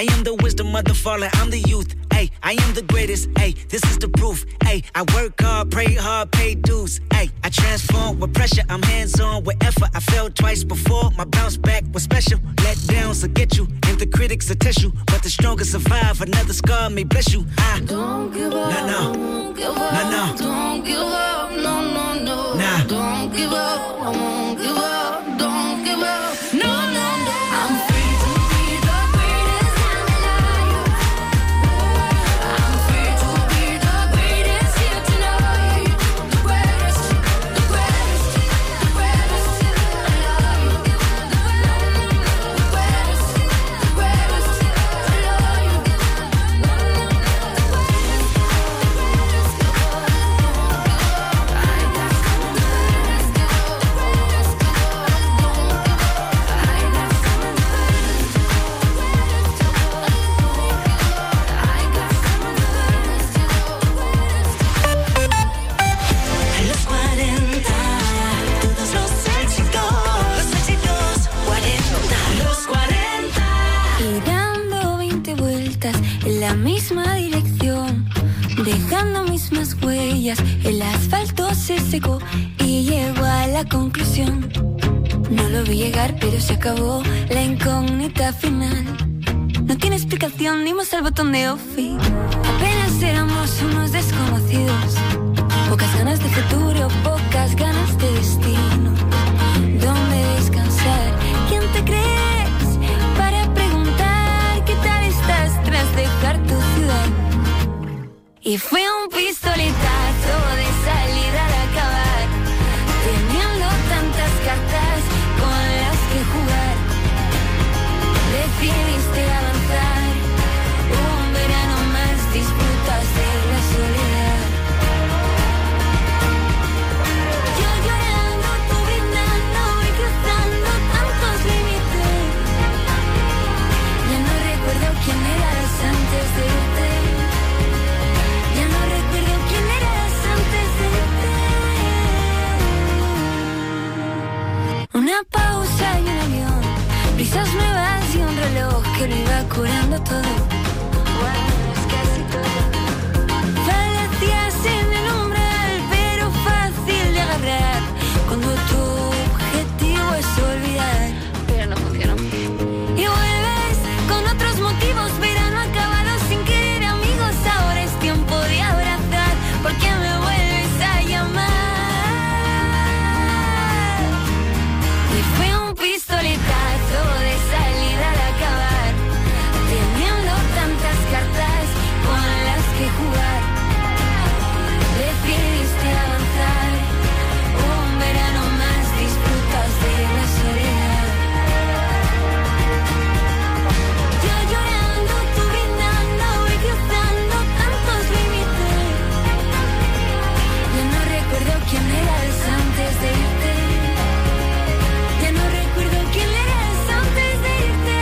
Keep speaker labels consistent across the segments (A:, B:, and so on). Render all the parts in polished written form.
A: I am the wisdom of the fallen, I'm the youth. Ay, I am the greatest, ay, this is the proof. Ay, I work hard, pray hard, pay dues. Ay, I transform with pressure, I'm hands-on with effort. I failed twice before, my bounce back was special. Let downs will get you, and the critics will test you. But the strongest survive, another scar may bless you.
B: Don't give up,
A: don't
B: give up,
A: no.
B: Don't give up, no, no, no.
A: Nah.
B: Don't give up, I won't give up, don't give up, no, no, no. I'm free to be the greatest I'm alive. I'm free to be the greatest here tonight. The greatest, the greatest, the greatest alive. The greatest, the greatest alive.
C: Los 40, todos los éxitos 40, los 40.
B: Y dando 20 vueltas en la misma dirección, dejando mismas huellas, el asfalto se secó y llegó a la conclusión. No lo vi llegar, pero se acabó la incógnita final. No tiene explicación, dimos al botón de off y apenas éramos unos desconocidos. Pocas ganas de futuro, pocas ganas de destino. ¿Dónde descansar? ¿Quién te crees para preguntar qué tal estás tras dejar tu ciudad? Y fue un pistoletazo de salida al acabar, teniendo tantas cartas con las que jugar. Decidiste avanzar, un verano más disfrutas de la soledad. Yo llorando, tú brindando y cruzando tantos límites. Ya no recuerdo quién eras antes de irte. Ya no recuerdo quién eras antes de irte. Una pausa y un avión, brisas nuevas y un reloj que lo iba curando todo. Bueno, es casi todo. Falacias en el umbral, pero fácil de agarrar cuando tu objetivo es olvidar. Pero no funcionó. Y vuelves con otros motivos, verano acabado sin querer, amigos, ahora es tiempo de abrazar. ¿Por qué me vuelves a llamar? Y fue un pistoletazo de salida al acabar, teniendo tantas cartas con las que jugar. Decidiste avanzar, un verano más disfrutas de la soledad. Yo llorando, tú brindando y cruzando tantos límites. Ya no recuerdo quién eras antes de irte. Ya no recuerdo quién eras antes de irte.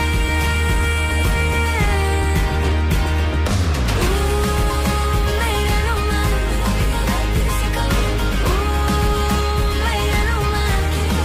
B: Verano más. Verano más.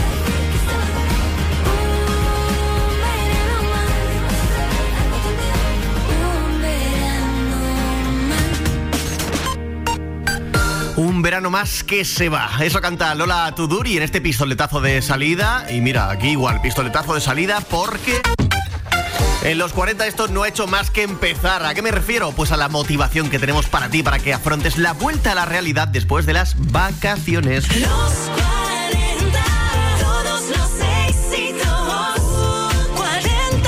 D: Un verano más que se va. Eso canta Lola Tuduri en este pistoletazo de salida. Y mira, aquí igual, pistoletazo de salida porque en los 40 esto no ha hecho más que empezar. ¿A qué me refiero? Pues a la motivación que tenemos para ti, para que afrontes la vuelta a la realidad después de las vacaciones.
C: Los 40, todos los éxitos 40,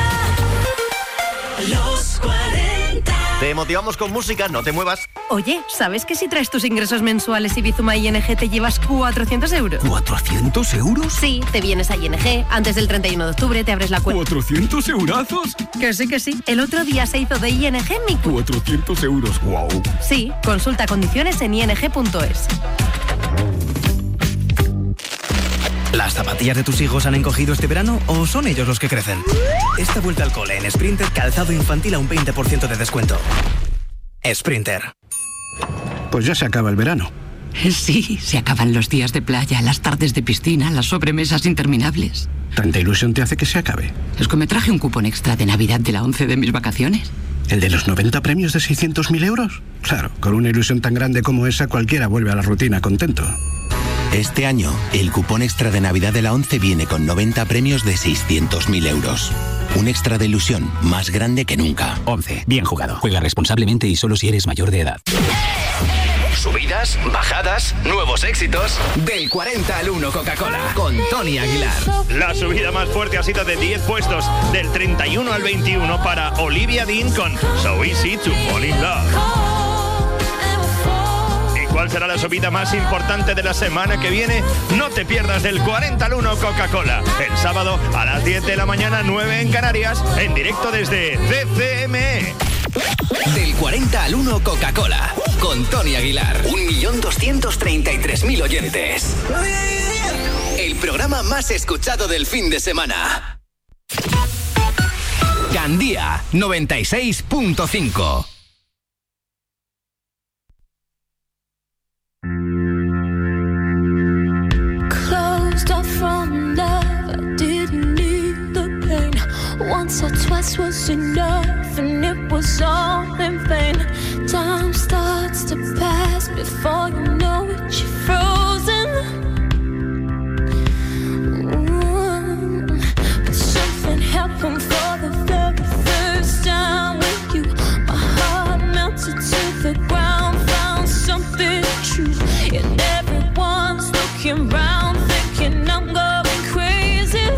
C: los 40.
D: Te motivamos con música, no te muevas.
E: Oye, ¿sabes que si traes tus ingresos mensuales y Bizuma y ING te llevas 400 euros?
F: ¿400 euros?
E: Sí, te vienes a ING, antes del 31 de octubre te abres la cuenta.
F: ¿400 eurazos?
E: Que sí, que sí. El otro día se hizo de ING mi cuenta.
F: 400 euros, wow.
E: Sí, consulta condiciones en ing.es.
G: ¿Las zapatillas de tus hijos han encogido este verano o son ellos los que crecen? Esta vuelta al cole en Sprinter, calzado infantil a un 20% de descuento. Sprinter.
H: Pues ya se acaba el verano. Sí, se acaban los días de playa, las tardes de piscina, las sobremesas interminables.
F: ¿Tanta ilusión te hace que se acabe?
H: Es que me traje un cupón extra de Navidad de la 11 de mis vacaciones.
F: ¿El de los 90 premios de 600.000 euros? Claro, con una ilusión tan grande como esa, cualquiera vuelve a la rutina contento.
I: Este año, el cupón extra de Navidad de la 11 viene con 90 premios de 600.000 euros. Un extra de ilusión más grande que nunca.
G: 11. Bien jugado. Juega responsablemente y solo si eres mayor de edad.
J: Subidas, bajadas, nuevos éxitos. Del 40 al 1 Coca-Cola con Tony Aguilar.
K: La subida más fuerte ha sido de 10 puestos, del 31 al 21 para Olivia Dean con So Easy to Fall in Love. ¿Y cuál será la subida más importante de la semana que viene? No te pierdas del 40 al 1 Coca-Cola. El sábado a las 10 de la mañana, 9 en Canarias, en directo desde CCME.
J: Del 40 al 1 Coca-Cola con Tony Aguilar. 1.233.000 oyentes. El programa más escuchado del fin de semana. Gandía 96.5.
B: Closed off from love, I didn't need the pain. Once or twice was enough, and it was all in vain. Time starts to pass before you know it, you're frozen. But something happened for the very first time with you. My heart melted to the ground, found something true. And everyone's looking round, thinking I'm going crazy.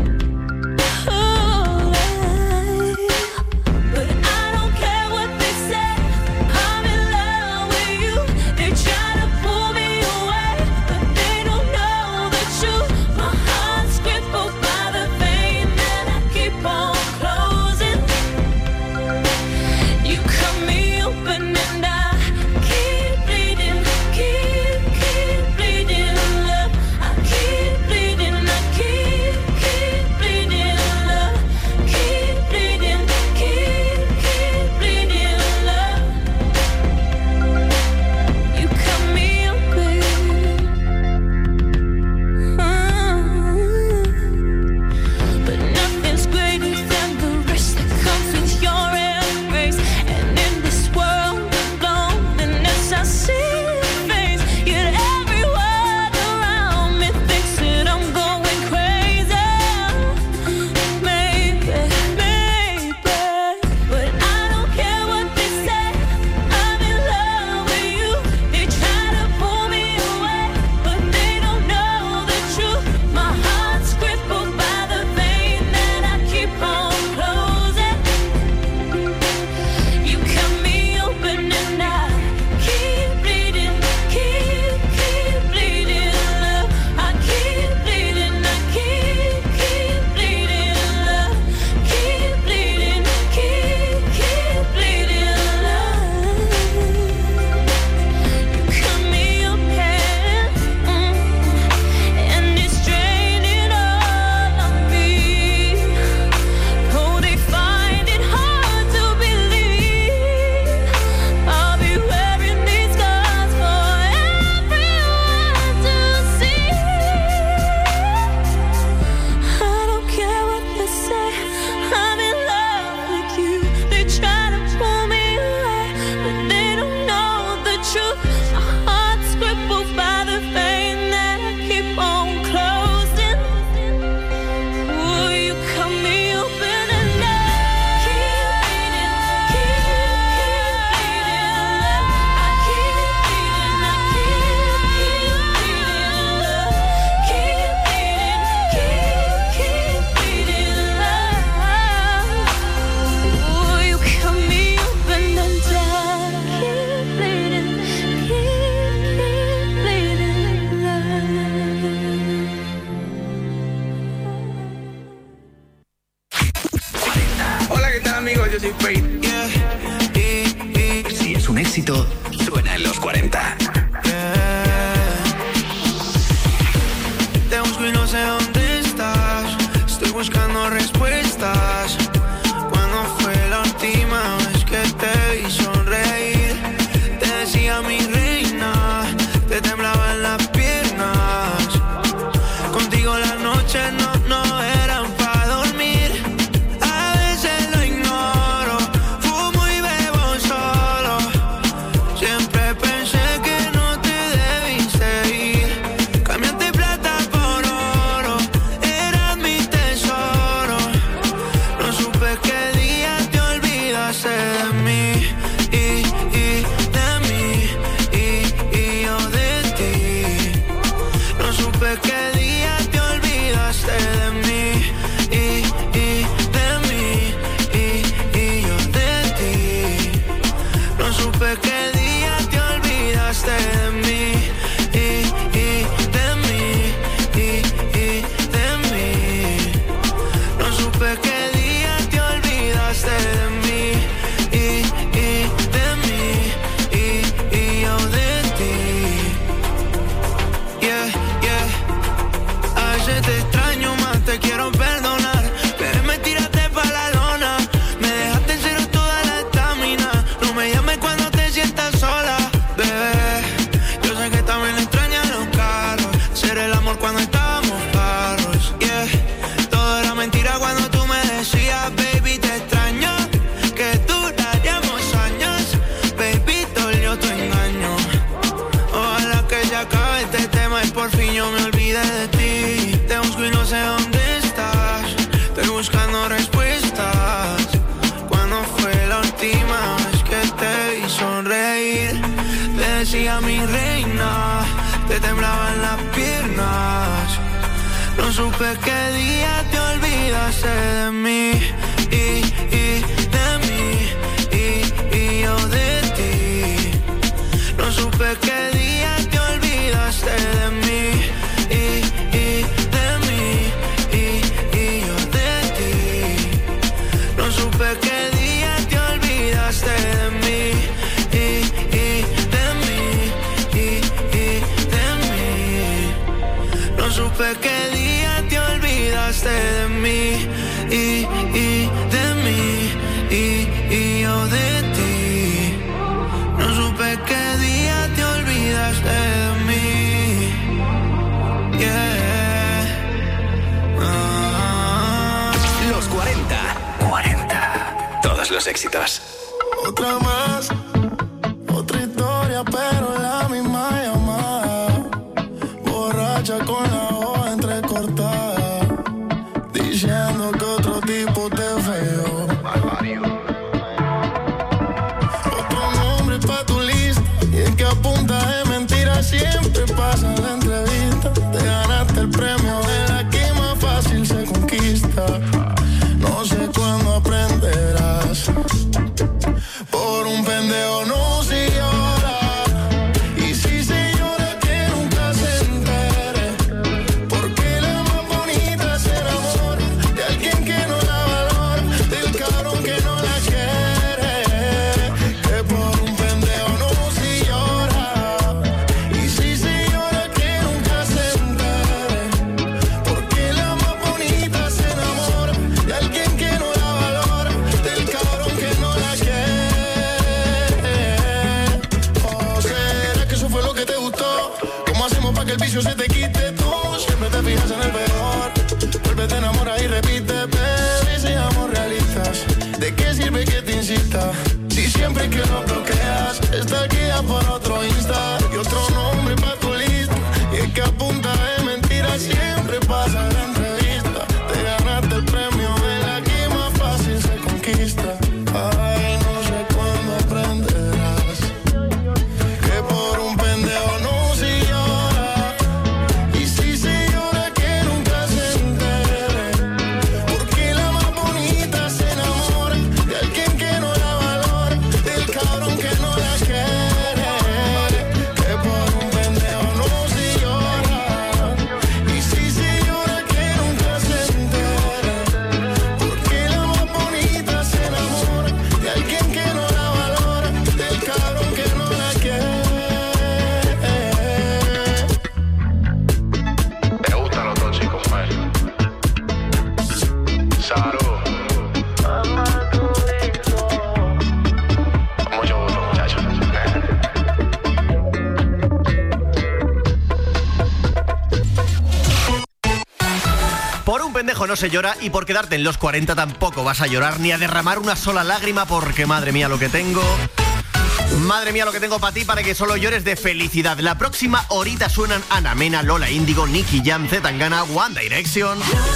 J: Si es un éxito, suena en los 40.
L: Te busco y no sé dónde estás. Estoy buscando respuestas. ¿Cuándo fue la última vez que te vi sonreír? Te decía mi reina, te noches no eran para dormir. A veces lo ignoro, fumo y bebo solo. Siempre pensé que no te debiste ir. Cambiaste plata por oro, eras mi tesoro. No supe qué día te olvidaste de mí y de mí y yo de ti. No supe qué día te olvidaste de mí y de mí y yo de ti. No supe qué día te olvidaste de mí y de mí y de mí. No supe qué día te olvidaste de mí y de mí y yo de ti. Yeah, yeah. A veces te extraño más, te quiero perdonar. Pero me tiraste pa' la lona, me dejaste en cero toda la estamina. No me llames cuando te sientas sola, bebé. Yo sé que también extrañas los carros, ser el amor cuando estábamos claros. Yeah, todo era mentira cuando tú me decías, baby, te extraño, que duraríamos años. Baby, dolió tu engaño. Ojalá que se acabe este tema y por fin yo me olvide de ti. Te busco y no sé dónde estás, estoy buscando respuestas. ¿Cuándo fue la última vez que te vi sonreír? Te decía mi reina, te temblaban las piernas. No supe qué día te olvidaste de mí y de mí y yo de ti. No supe qué día te olvidaste de mí y de mí y yo de ti. No supe qué día te olvidaste de mí y de mí y de mí. No supe qué día te olvidaste de mí y de mí y yo de ti. No supe qué día te olvidaste de mí. Yeah.
J: Los 40. Todos los éxitos.
M: Otra más, otra historia, pero la misma llamada. Borracha con la hoja entrecortada, diciendo que otro tipo te feo. Otro nombre pa' tu lista, y es que a punta de mentiras siempre pasa la entrevista. Te ganaste el premio de la que más fácil se conquista. No sé cuándo aprenderás. Por un pendejo no se llora, y si se llora que nunca se entere.
D: Por un pendejo no se llora y por quedarte en los 40 tampoco vas a llorar ni a derramar una sola lágrima porque madre mía lo que tengo. Madre mía lo que tengo para ti para que solo llores de felicidad. La próxima horita suenan Ana Mena, Lola Índigo, Nicky Jam, C. Tangana, One Direction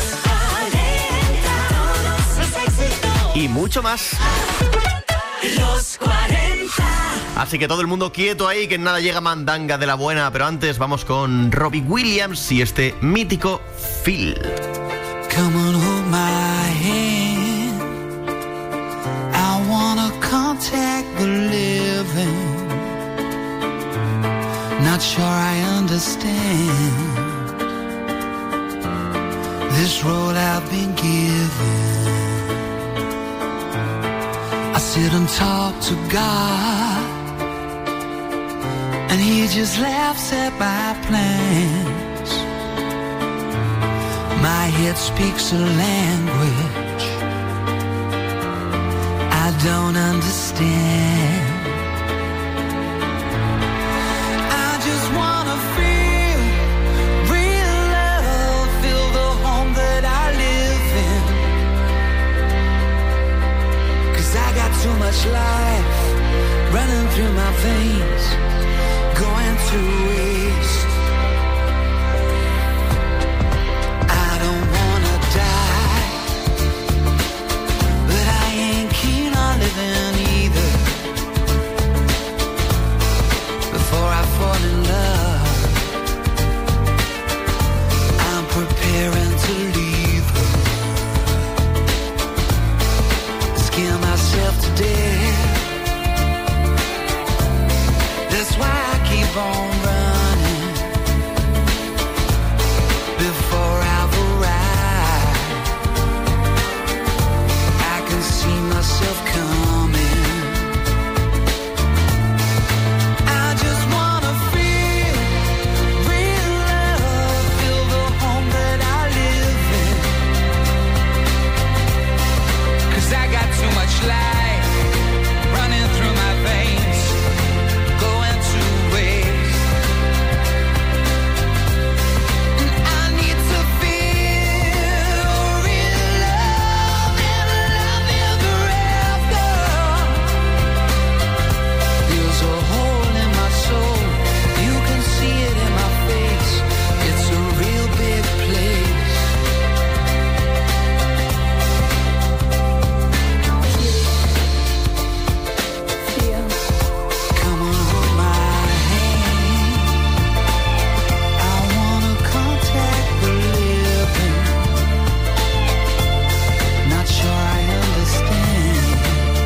D: y mucho más.
C: Los 40.
D: Así que todo el mundo quieto ahí, que nada llega mandanga de la buena. Pero antes vamos con Robbie Williams y este mítico Feel.
L: Come on, hold my hand. I wanna contact the living. Not sure I understand this road I've been given. I sit and talk to God, and He just laughs at my plans. My head speaks a language I don't understand. I just wanna feel real love, feel the home that I live in. 'Cause I got too much life running through my veins, going to waste. I don't wanna die, but I ain't keen on living either. Before I fall in love, I'm preparing to leave her. Scare myself to death. That's why I keep on running before I've arrived. I can see myself coming. I just wanna feel real love, feel the home that I live in. 'Cause I got too much life running through my veins, going to waste. And I need to feel real love and love ever after. There's a hole in my soul, you can see it in my face. It's a real big place. Come on, hold my hand. I wanna contact the living. Not sure I understand.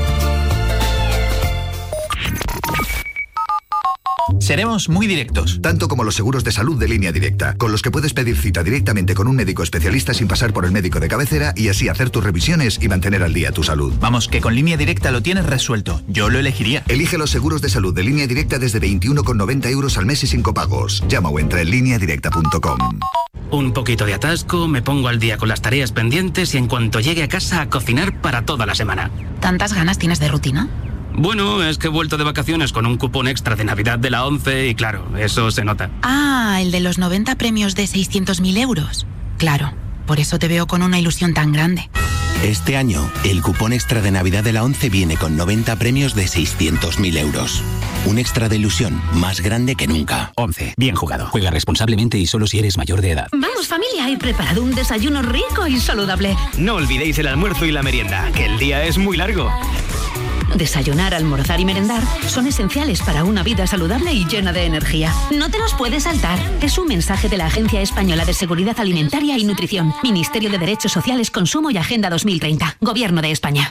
N: Seremos muy directos. Tanto como los seguros de salud de Línea Directa, con los que puedes pedir cita directamente con un médico especialista sin pasar por el médico de cabecera y así hacer tus revisiones y mantener al día tu salud.
G: Vamos, que con Línea Directa lo tienes resuelto. Yo lo elegiría.
N: Elige los seguros de salud de Línea Directa desde 21,90 € al mes y sin copagos. Llama o entra en lineadirecta.com.
O: Un poquito de atasco, me pongo al día con las tareas pendientes y en cuanto llegue a casa a cocinar para toda la semana.
P: ¿Tantas ganas tienes de rutina?
O: Bueno, es que he vuelto de vacaciones con un cupón extra de Navidad de la 11 y claro, eso se nota.
P: Ah, el de los 90 premios de 600.000 euros. Claro, por eso te veo con una ilusión tan grande.
I: Este año, el cupón extra de Navidad de la 11 viene con 90 premios de 600.000 euros. Un extra de ilusión más grande que nunca.
G: 11. Bien jugado. Juega responsablemente y solo si eres mayor de edad.
E: Vamos, familia, he preparado un desayuno rico y saludable.
G: No olvidéis el almuerzo y la merienda, que el día es muy largo.
E: Desayunar, almorzar y merendar son esenciales para una vida saludable y llena de energía. No te los puedes saltar. Es un mensaje de la Agencia Española de Seguridad Alimentaria y Nutrición, Ministerio de Derechos Sociales, Consumo y Agenda 2030, Gobierno de España.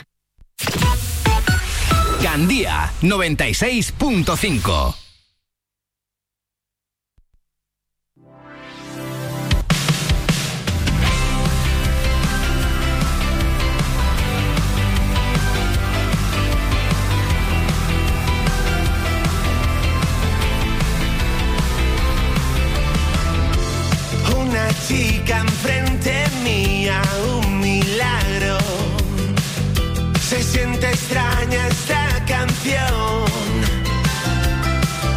J: Gandía 96.5.
L: Una chica enfrente mía, un milagro. Se siente extraña esta canción.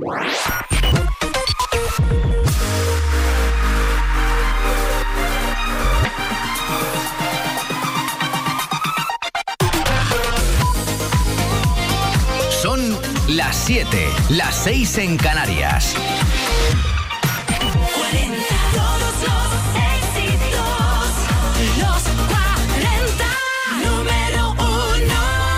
J: Son las 7, las 6 en Canarias.
C: 40, todos los éxitos, los 40, número 1.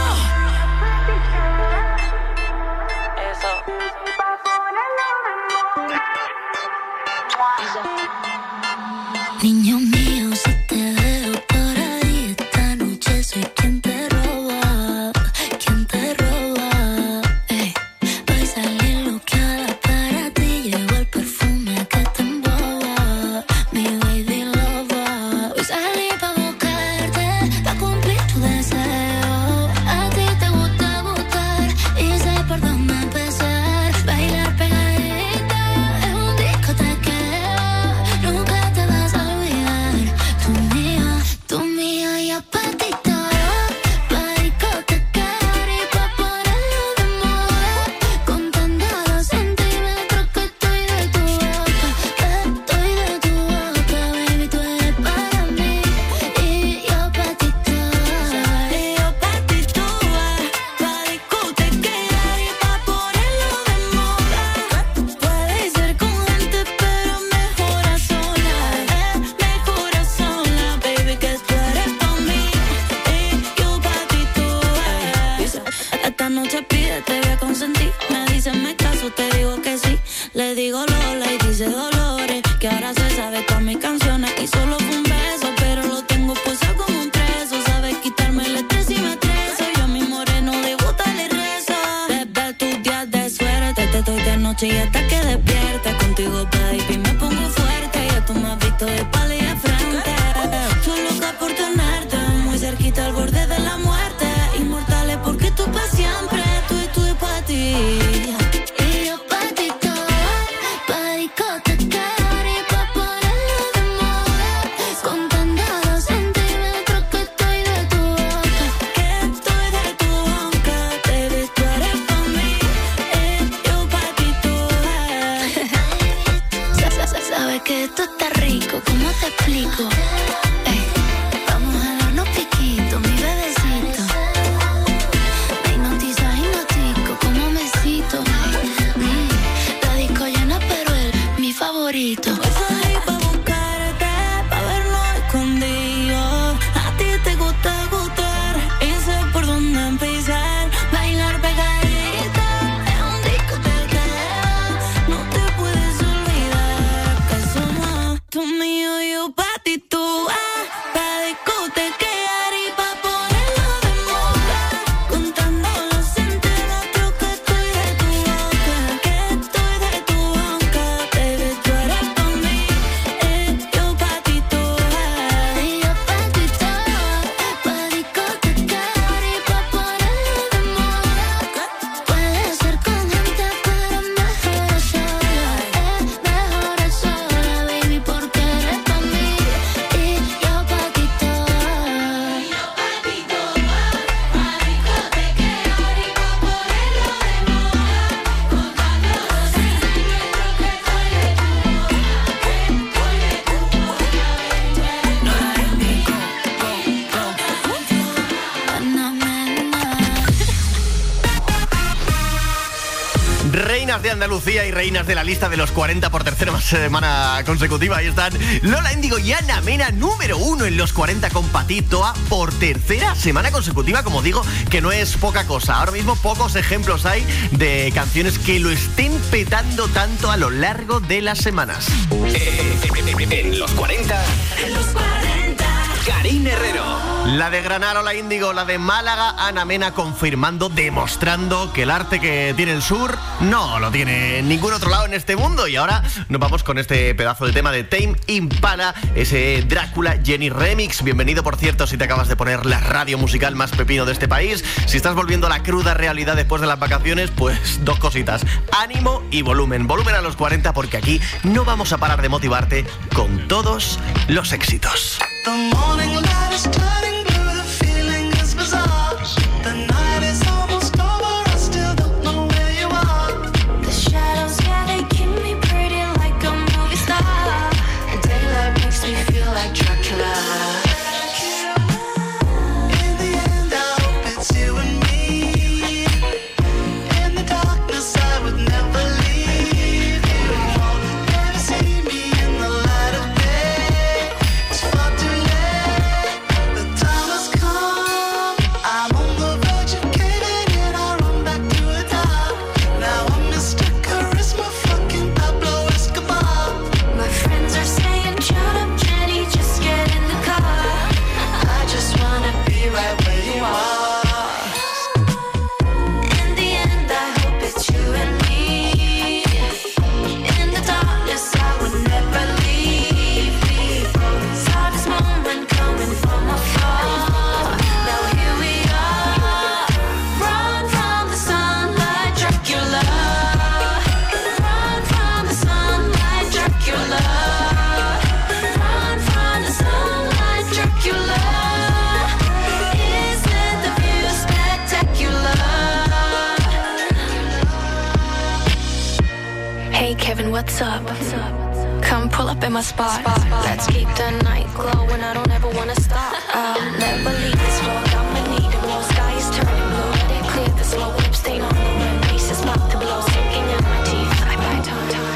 B: Niño mío, si te veo por ahí esta noche, soy quien te roba, quien te roba. Voy a salir loqueada para ti, llevo el perfume que te emboba, mi baby lover. Voy a salir pa' buscarte, pa' cumplir tu deseo. A ti te gusta gustar y sé por dónde empezar. Bailar pegadita es un discotequeo, nunca te vas a olvidar. Tú mía y apatito, pa' discotecar y pa' ponerlo de moda. Contando los centímetros que estoy de tu boca, baby, tú eres para mí y yo pa' ti toda. Y yo pa' ti toda, pa' discotecar y pa' ponerlo de moda. Puede ser con gente pero mejor a sola, mejor a sola, baby, que tú eres pa' mí y yo pa' ti toda. Esta noche pide, te voy a consentir. Me dicen me caso, te digo que sí. Le digo Lola y dice Dolores, que ahora se sabe todas mis canciones y solo fue un beso, pero lo tengo puesto como un preso. Sabes quitarme el estrés y me estreso. Yo a mi moreno de gusta le rezo. Desde tus días de suerte te doy de noche y hasta que despierta. Contigo baby me pongo fuerte, ya tú me has visto de espalda y de frente. Estoy loca por tenerte muy cerquita al borde de la muerte. Inmortales porque tú pa' siempre, tú y pa' ti. Y yo pa' ti toda, pa' discotecar y pa' ponerlo de moda. Contando los centímetros que estoy de tu boca, baby, tú eres pa' mí y yo pa' ti toda. Sabes que esto está rico, ¿cómo te explico? Vamos a darnos piquito, mi bebecito. Me hipnotico, como me cito. La disco llena, pero él, mi favorito. Voy a salir pa' buscarte, pa' vernos escondidos. A ti te gusta gustar y sé por dónde empezar. Bailar pegadita es un discotequeo, no te puedes olvidar que somos tú mío y yo pa' ti tú. Pa' discotequear y pa' ponerlo de moda. Contando los centímetros que estoy de tu boca, baby, tú eres pa' mí y yo pa' ti toda. Y yo pa' ti toda, pa' discotequear y pa' ponerlo de moda. Puede ser con gente pero mejor a sola, baby, porque eres pa' mí y yo pa' ti toda.
D: Reinas de Andalucía y reinas de la lista de los 40 por tercera semana consecutiva. Ahí están Lola Índigo y Ana Mena, número 1 en los 40 con Patitoa por tercera semana consecutiva. Como digo, que no es poca cosa. Ahora mismo pocos ejemplos hay de canciones que lo estén petando tanto a lo largo de las semanas.
J: En los 40, Karine Herrero.
D: La de Granada, Lola Índigo, la de Málaga, Ana Mena, confirmando, demostrando que el arte que tiene el sur no lo tiene en ningún otro lado en este mundo. Y ahora nos vamos con este pedazo de tema de Tame Impala, ese Drácula Jenny Remix. Bienvenido, por cierto, si te acabas de poner la radio musical más pepino de este país. Si estás volviendo a la cruda realidad después de las vacaciones, pues dos cositas: ánimo y volumen. Volumen a los 40, porque aquí no vamos a parar de motivarte con todos los éxitos.
L: The morning light is turning blue, the feeling is bizarre. The night is almost over, I still don't know where you are. The shadow
Q: what's up. Come pull up in my spot. Let's keep the night glowing. I don't ever wanna stop. I'll never leave this floor. I'ma need it more. Sky is turning blue. Let it clear the slow lip stain on the rim. Pieces about to blow, sinking in my teeth. I bite on time.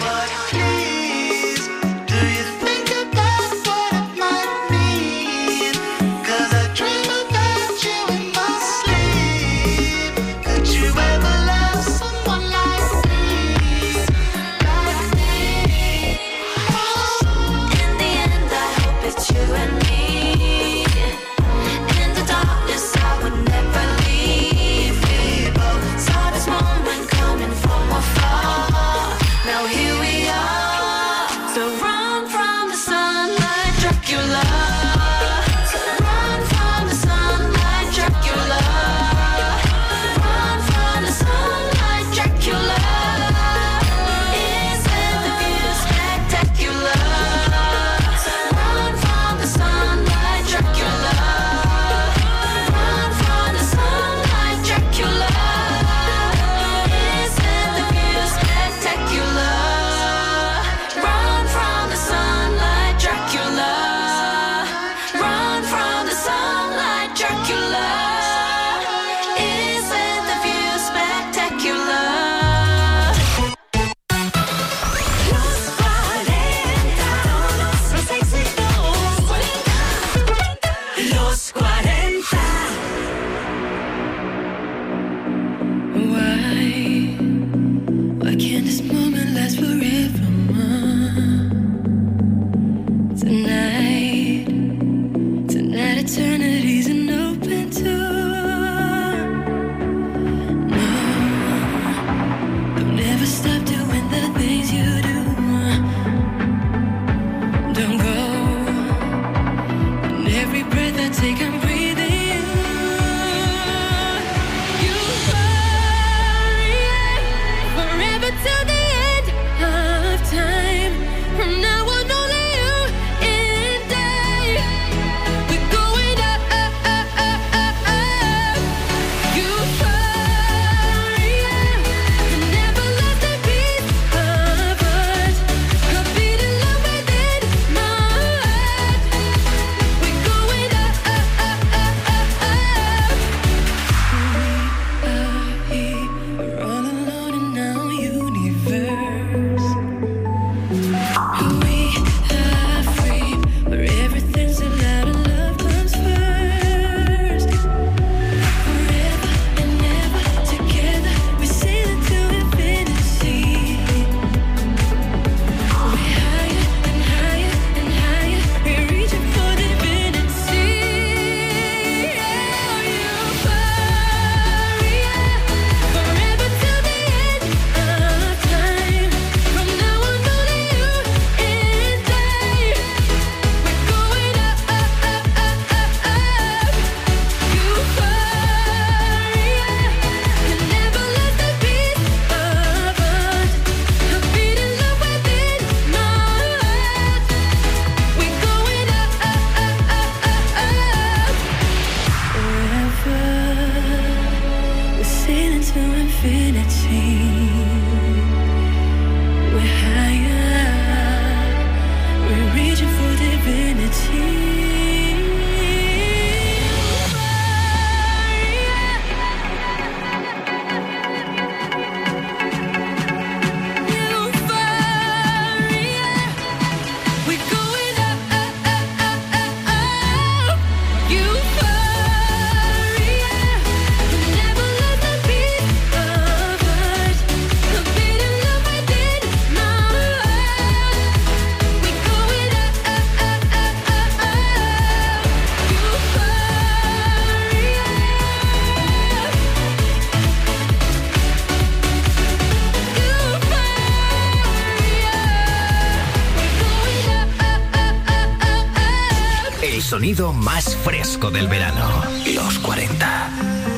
J: Sonido más fresco del verano. Los 40.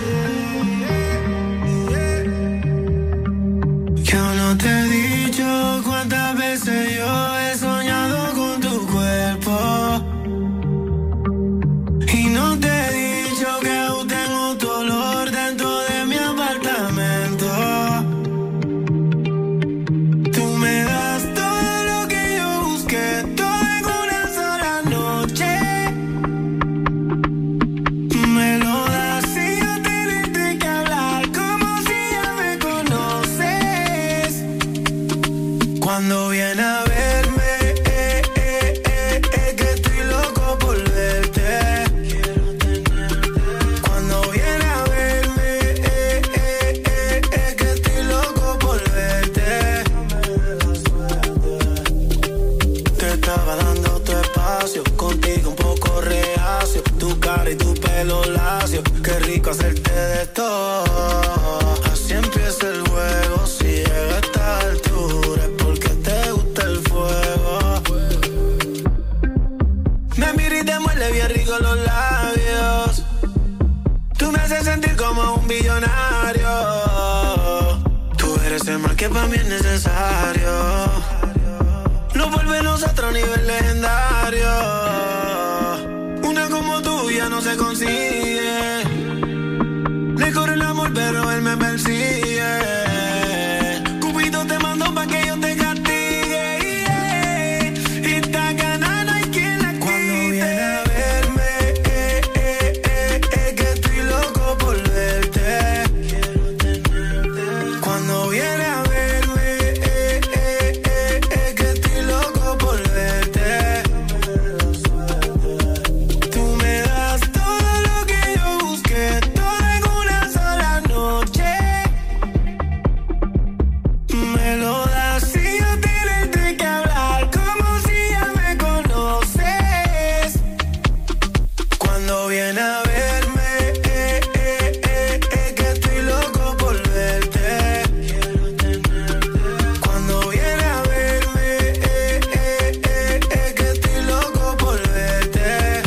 L: Yo no te he dicho cuántas veces yo he soñado con tu cuerpo. Y no te he dicho que aún tengo tu olor dentro de mi apartamento. Tú me das Cuando viene a verme, que estoy loco por verte. Cuando viene a verme, que estoy loco por verte. Te estaba dando tu espacio, contigo un poco reacio. Tu cara y tu pelo lacio, qué rico hacerte de todo. Así empieza el juego, si llega a esta altura es porque te gusta el fuego. Me mira y te muerde bien rico los labios. Tú me haces sentir como un billonario. Tú eres el mal que para mí es necesario. Nos volvemos a otro nivel legendario. Una como tú ya no se consigue. Le corre el amor pero él me persigue. Cupido te mandó pa' que yo te castigue, yeah. Y esta gana no hay quien la quite. Cuando viene a verme, que estoy loco por verte. Cuando viene a verme, que estoy loco por verte. Tú me das todo lo que yo busqué, todo en una sola noche. Me lo das si yo tienes que hablar, como si ya me conoces. Cuando viene a verme, que estoy loco por verte. Cuando viene a verme, que estoy loco por verte.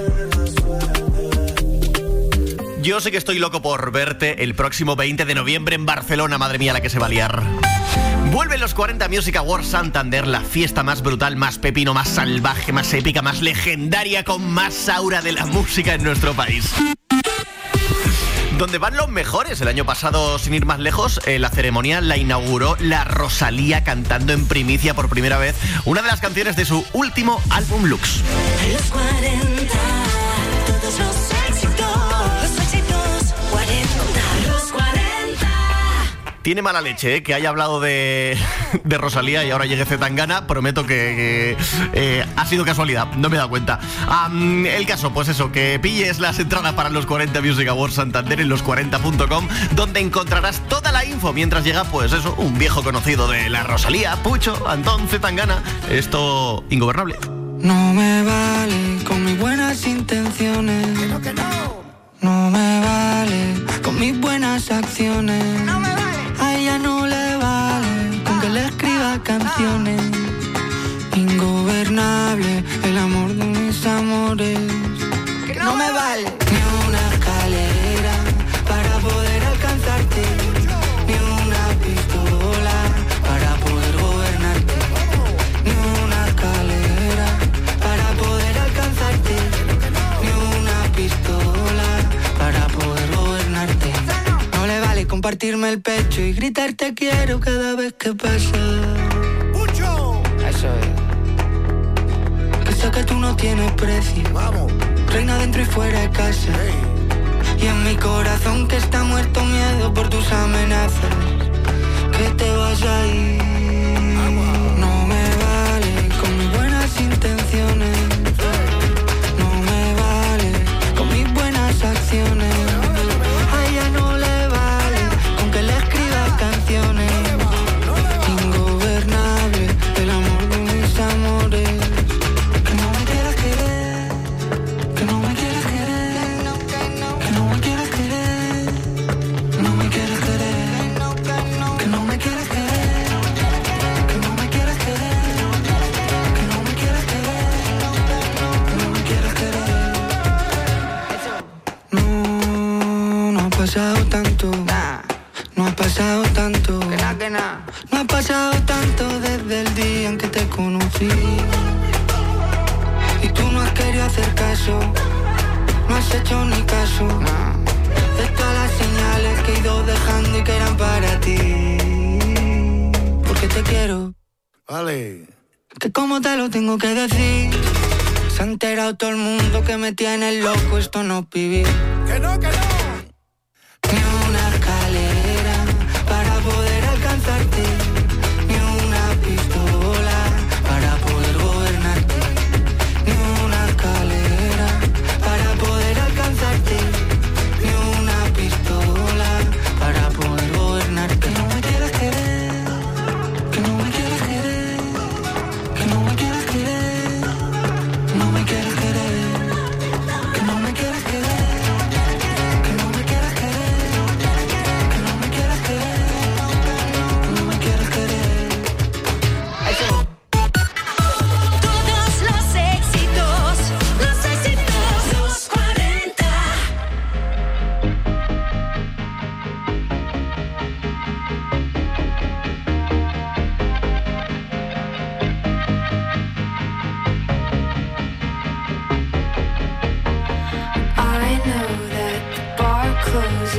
D: Yo sé que estoy loco por verte el próximo 20 de noviembre en Barcelona. Madre mía, la que se va a liar. Vuelven los 40 Music Awards Santander, la fiesta más brutal, más pepino, más salvaje, más épica, más legendaria, con más aura de la música en nuestro país. Donde van los mejores. El año pasado, sin ir más lejos, la ceremonia la inauguró la Rosalía cantando en primicia por primera vez una de las canciones de su último álbum Lux.
C: Los 40, todos los éxitos 40, los 40.
D: Tiene mala leche, que haya hablado de Rosalía y ahora llegue Zetangana. Prometo que ha sido casualidad, no me he dado cuenta. El caso, pues eso, que pilles las entradas para los 40 Music Awards Santander en los40.com, donde encontrarás toda la info mientras llega, pues eso, un viejo conocido de la Rosalía, Pucho, Antón, Zetangana. Esto, ingobernable.
L: No me vale con mis buenas intenciones. Que no. No me vale con mis buenas acciones. No me vale. A ella no le vale con que le escriba canciones. Ingobernable el amor de mis amores. Que no me vale ni una escalera para poder alcanzarte, ni una pistola para poder gobernarte, ni una escalera para poder alcanzarte, ni una pistola para poder gobernarte. No le vale compartirme el pecho y gritar te quiero cada vez que pasa. Eso es. Que sé que tú no tienes precio. Vamos. Reina dentro y fuera de casa. Y en mi corazón que está muerto miedo por tus amenazas. Que te vas a ir. No me vale con mis buenas intenciones. No me vale con mis buenas acciones. A ella no le vale con que le escriba canciones. Ingobernable el amor de mis amores. Que no me quieras querer, que no me quieras querer, que no me quieras querer, que no me quieras querer, que no me quieras querer, que no me quieras querer, que no me quieras querer, que no me quieras querer. No ha pasado tanto, no ha pasado tanto, no ha pasado tanto desde el día en que te conocí. Y tú no has querido hacer caso, no has hecho ni caso de todas las señales que he ido dejando y que eran para ti. Porque te quiero. Vale. Que como te lo tengo que decir, se ha enterado todo el mundo que me tiene loco, esto no es vivir. Que no, que no. Ni una escalera para poder alcanzarte, ni una pistola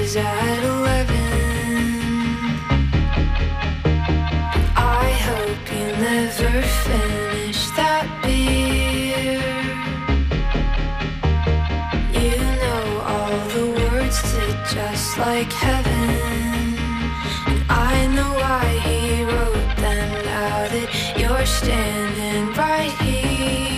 Q: is at 11. I hope you never finish that beer. You know all the words to Just Like Heaven. And I know why he wrote them now that you're standing right here.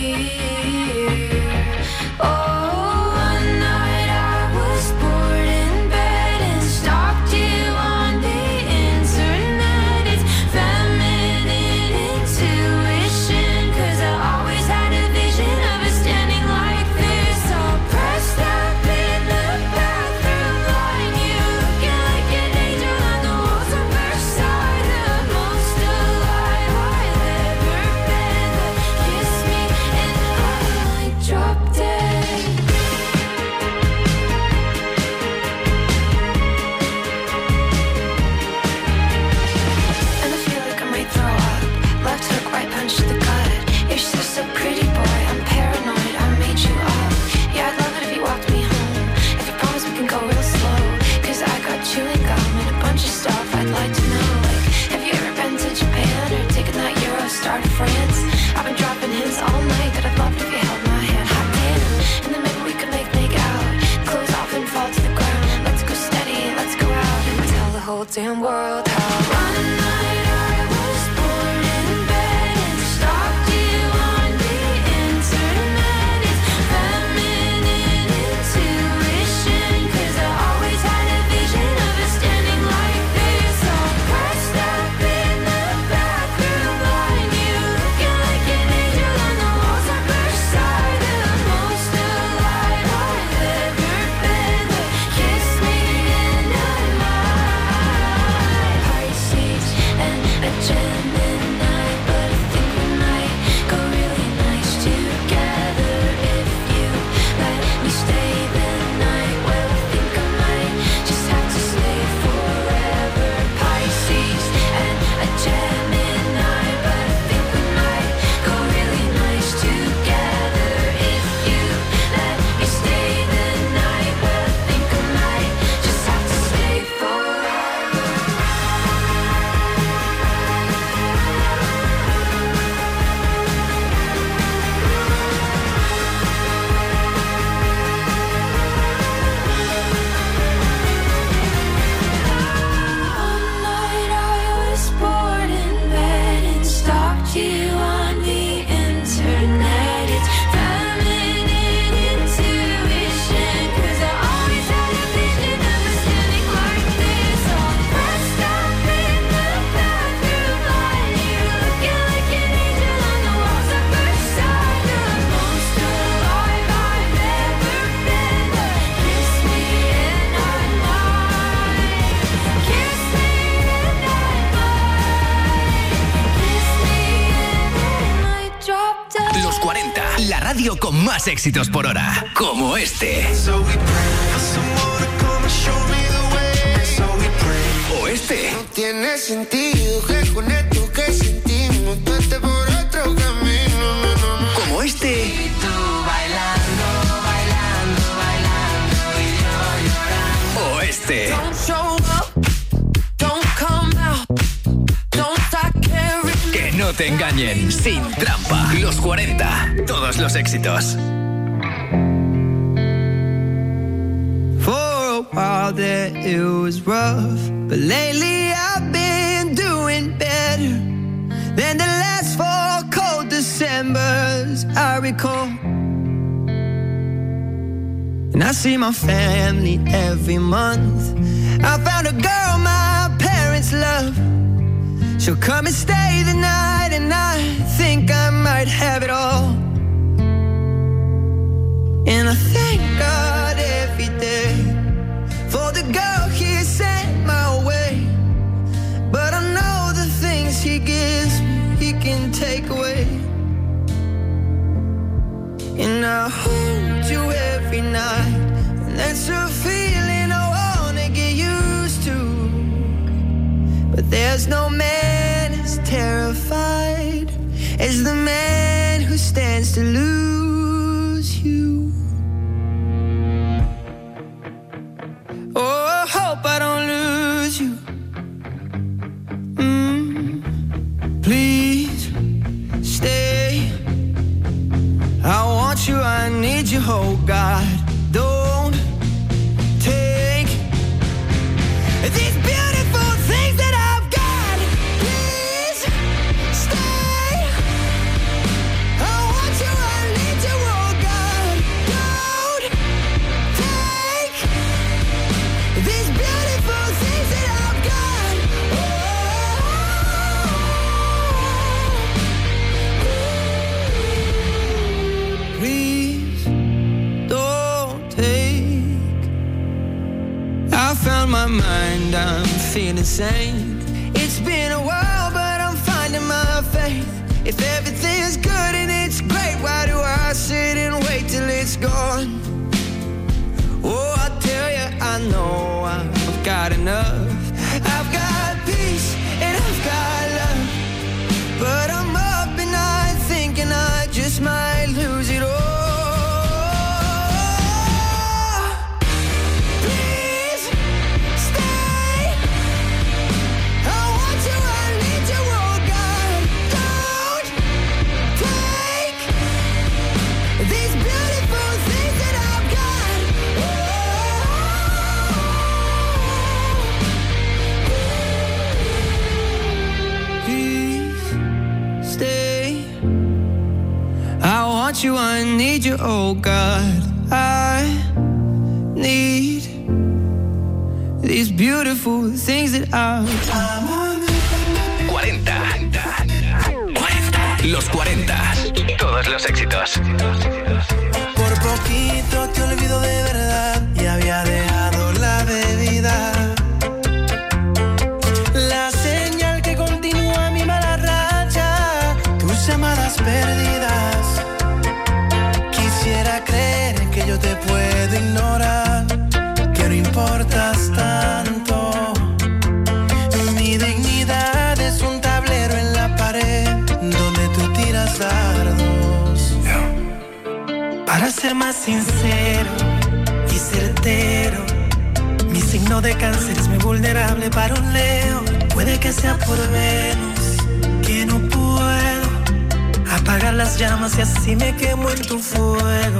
Q: Oh, one night I was bored in bed and stalked you on the internet. It's feminine intuition, 'cause I always had a vision of us standing like this, all pressed up in the bathroom line. You looking like an angel on the walls of Versailles, the most alive I've ever been. But kiss me and I might drop dead. And I feel like I might throw up. Left hook, right punch to the gut. You're so pretty, boy. I'm paranoid. I made you up. Yeah, I'd love it if you walked me home. If you promise we can go real slow. 'Cause I got chewing gum and a bunch of stuff I'd like to know. Like, have you ever been to Japan or taken that Eurostar to France? I've been dropping hints all night that I'd love it if you held my hand. Hot damn. And then maybe we could make out. Close off and fall to the ground. Let's go steady, let's go out and tell the whole damn world how one night I was bored in bed and stalked you on the internet. It's feminine intuition, 'cause I always had a vision of us standing like this, all pressed up in the bathroom line. You looking like an angel on the walls of Versailles, the most alive I've ever been. But kiss me and I might. Pisces and a Gemini, but I think we might go really nice together if you let me stay the night. Well, I think I might just have to stay forever. Pisces and a Gemini, but I think we might go really nice together if you let me stay the night. Well, I think I might just have to stay forever. One night I was bored in bed and stalked you on the internet. It's feminine intuition, 'cause I always had a vision of us standing like this, all pressed up in the bathroom line. You looking like an angel on the walls of Versailles, the most alive I've ever been. But kiss me and I might. Kiss me and I might. Kiss me and I might drop dead.
J: Los 40, la radio con más éxitos por hora, como este. O este.
L: Tiene sentido que con esto que sentimos tú estés por otro camino, no, no, no.
J: Como este.
L: Y tú bailando, bailando, bailando y yo llorando.
J: O este.
L: Don't show up, don't come out, don't start caring.
J: Que no te engañen, sin trampa. Los 40, todos los éxitos.
L: For a while there it was rough, but lately I've been doing better than the last 4 cold Decembers I recall. And I see my family every month. I found a girl my parents love. She'll come and stay the night, and I think I might have it all. And I thank God every day for the girl he sent my way. But I know the things he gives me, he can take away. And I hold you every night, and that's a feeling I wanna get used to. But there's no man as terrified as the man who stands to lose you. Oh, I'm feeling sane. It's been a while, but I'm finding my faith. If everything is good and it's great, why do I sit and wait till it's gone? Oh, I tell you, I know I've got enough. I've got peace and I've got love, but I'm up at night thinking I just might lose it all. You, I need you, oh God, I need these beautiful things that I've
J: 40. Los 40. Todos los éxitos.
L: Por poquito te olvido de verdad y había dejado la bebida. La señal que continúa mi mala racha, tus llamadas perdidas. Quisiera creer que yo te puedo ignorar, que no importas tanto. Mi dignidad es un tablero en la pared donde tú tiras dardos. Para ser más sincero y certero, mi signo de cáncer es muy vulnerable para un Leo. Puede que sea por Venus, que no puedo apagar las llamas y así me quemo en tu fuego.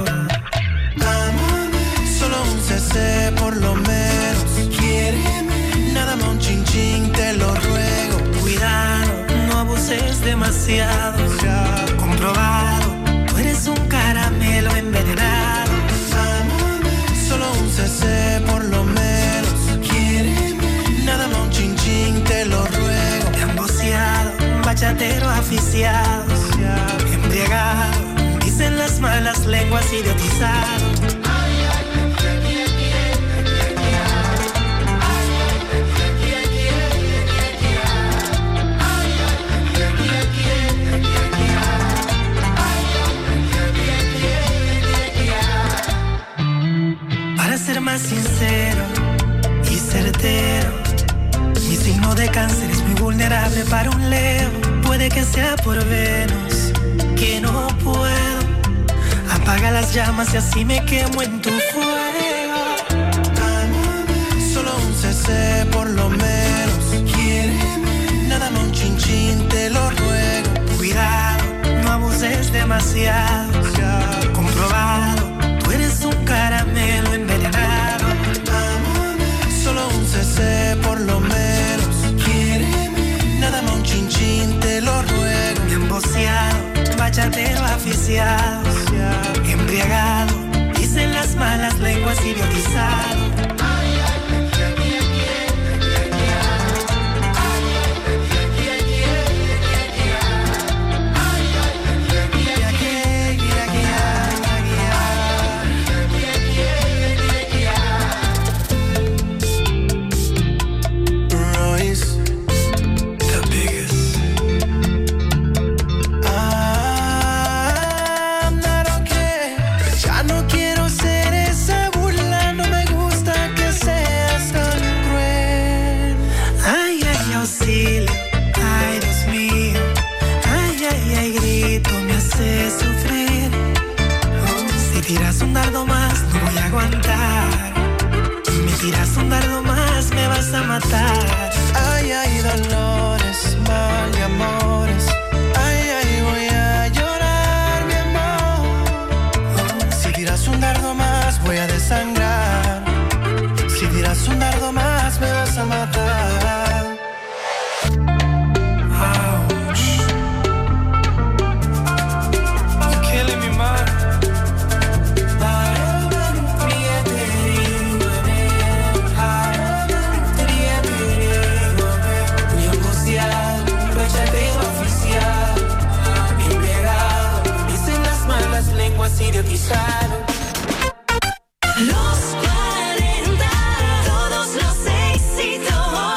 L: Solo un CC por lo menos. Quiéreme, nada más un chin chin, te lo ruego. Cuidado, no abuses demasiado. Comprobado, tú eres un caramelo envenenado. Solo un CC por lo menos. Quiéreme, nada más un chin chin, te lo ruego. Emboceado, bachatero aficiado, embriagado, dicen las malas lenguas, idiotizado. Para ser más sincero y certero, mi signo de cáncer es muy vulnerable para un Leo. Puede que sea por Venus, que no puedo apaga las llamas y así me quemo en tu fuego. Solo un CC por lo menos. Quiéreme, nada más un chin chin, te lo ruego. Cuidado, no abuses demasiado. Comprobado, tú eres un caramelo envenenado. Solo un CC por lo menos. Quiéreme, nada más un chin chin, te lo ruego. Mi emboceado, bachatero aficiado, embriagado, dicen las malas lenguas, idiotizado. Tiras un dardo más, no voy a aguantar. Me tiras un dardo más, me vas a matar. Ay, ay, dolores, mal de amores. Ay, ay, voy a llorar, mi amor. Si tiras un dardo más, voy a desangrar. Si tiras un dardo más, me vas a matar. Ouch. You're killing me, man. Idiotizado. Los 40, todos los éxitos.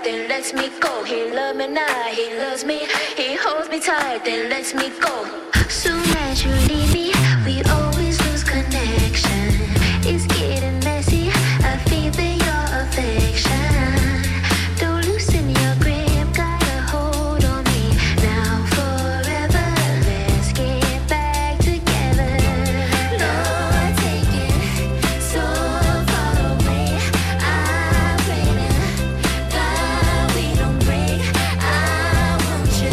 Q: then lets me go. He loves me now, he loves me. He holds me tight, then lets me go. Soon as you leave me, we always lose connection. It's getting messy, I feel your affection. Don't loosen your grip, got a hold on me. Now forever, let's get back together. Lord, take it so far away. I pray that God we don't break. I want you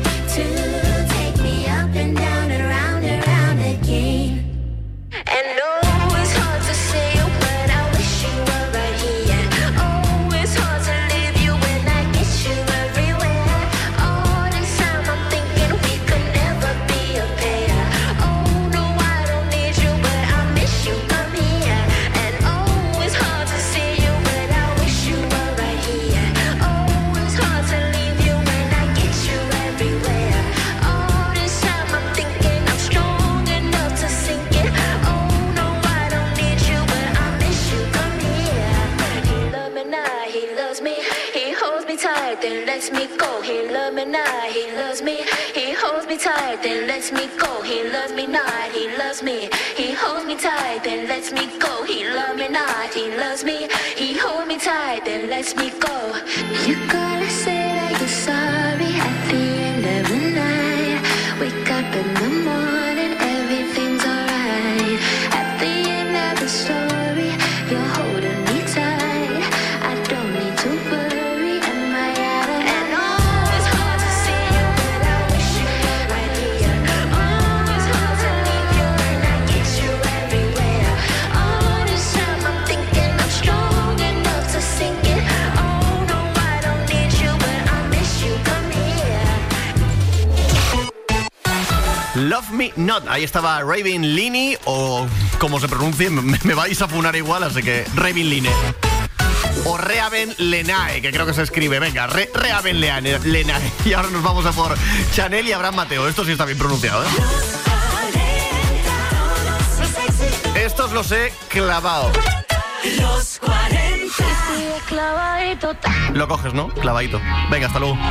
Q: to take me up and down and round again. And oh, it's hard to say it, but I wish you were right here. Oh, it's hard to leave you when I get you everywhere. All this time I'm thinking we could never be a pair. Oh, no, I don't need you, but I miss you, come here. And oh, it's hard to see you, but I wish you were right here. Oh, it's hard to leave you when I get you everywhere. All this time I'm thinking I'm strong enough to sink it. Oh, no, I don't need you, but I miss you, come here. He loves me now, he loves me. He holds me tight, then lets me go. He loves me now, he loves me. He holds me tight, then lets me go. He loves me not, he loves me. He holds me tight, then lets me go. He loves me not, he loves me. He holds me tight, then lets me go. You gotta say that you're sorry at the end of the night. Wake up in the morning, everything's alright. At the end of the story, you're holding me tight. I don't need to worry, am I out of and oh, it's hard to see you, but I wish you were right here. Oh, it's hard to leave you when I get you everywhere. All this time I'm thinking I'm strong enough to sink it. Oh, no, I don't need you, but I miss you, come here.
D: Love Me Not. Ahí estaba Raven Lini, o como se pronuncie, me vais a funar igual, así que Raven Line. O Reaven Lenae, que creo que se escribe. Venga, Reaven Lenae. Y ahora nos vamos a por Chanel y Abraham Mateo. Esto sí está bien pronunciado, ¿eh? Estos los he clavado.
C: Los 40.
Q: Clavadito.
D: Lo coges, ¿no? Clavadito. Venga, hasta luego.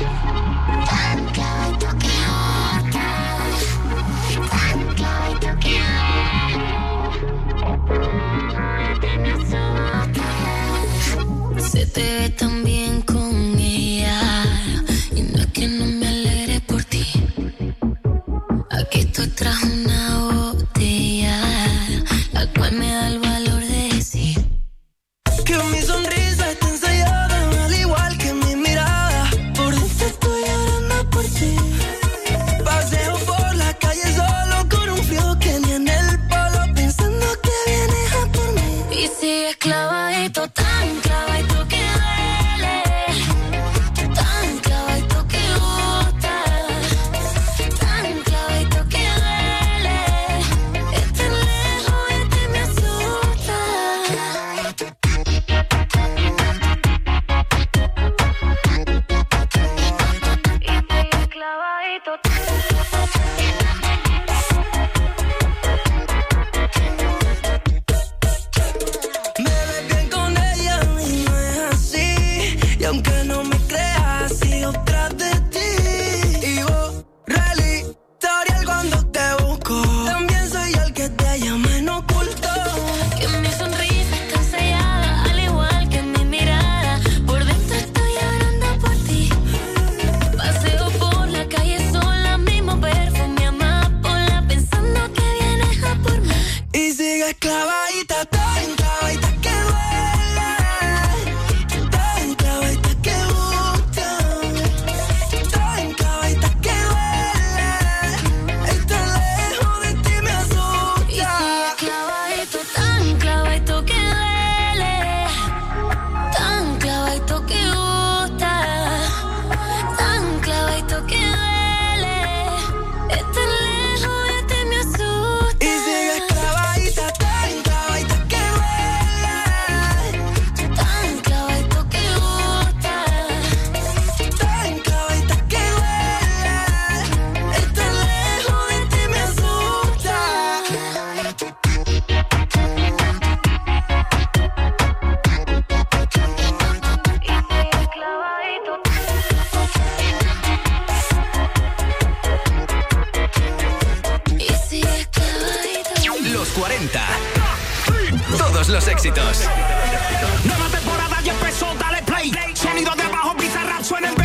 B: Se te ve tan bien con ella y no es que no me alegre por ti. Aquí estoy tras una botella, la cual me da el valor de decir
C: Que mi sonrisa está ensayada, al igual que mi mirada. Por dentro estoy llorando por ti. Paseo por la calle solo con un frío que ni en el polo, pensando que vienes a por mí.
B: y sigues clavadito, tan clavadito que duele, tan clavadito que gusta, tan clavadito que duele. Estar lejos de ti me asusta. Clavadito.
C: Me ves bien con ella y no es así. Y aunque no me creas, sigo tras de ti. Y borra el historial cuando te busco. También soy el que te llama en oculto.
B: Que mi sonrisa está ensayada, al igual que mi mirada. Por dentro estoy llorando por ti. Paseo por la calle sola, mismo perfume amapola, pensando que vienes a por mí.
C: Y sigues clavadita, tan clavadita que duele, tan clavadita que gusta, tan clavadita que duele. Estar lejos de ti me
B: Y
C: asusta.
B: sigues clavadito, tan clavadito que duele, tan clavadito que gusta, tan clavadito que duele. Estar lejos de ti me asusta.
C: Y sigues clavadita, tan clavadita que duele,
B: Tan clavadito que gusta,
C: tan clavadita que duele. Estar lejos de ti me asusta.
J: Los 40. Todos los éxitos.
R: Nueva temporada ya empezó, dale play. Sonido de abajo, Bizarrap suena en